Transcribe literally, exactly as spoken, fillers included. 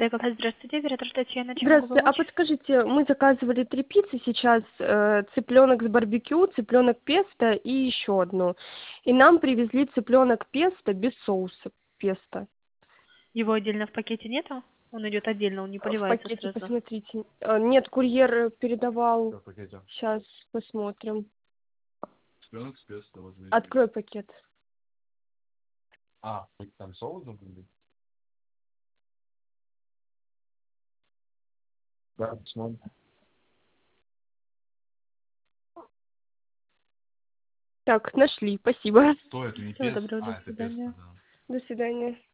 Тегов, здравствуйте, оператор Татьяна, чем могу Здравствуйте, а помочь? подскажите, мы заказывали три пиццы сейчас, э, цыпленок с барбекю, цыпленок песто и еще одну. И нам привезли цыпленок песто без соуса песто. Его отдельно в пакете нету? Он идет отдельно, он не В поливается пакете, сразу. посмотрите. Э, Нет, курьер передавал. Что в пакете? Сейчас посмотрим. Цыпленок с песто, вот видите. Открой пакет. А, там соус должен быть? Да, посмотрим. Так, нашли, спасибо. Что это, не Всего песто? доброго, А, до это песто, свидания. да. До свидания.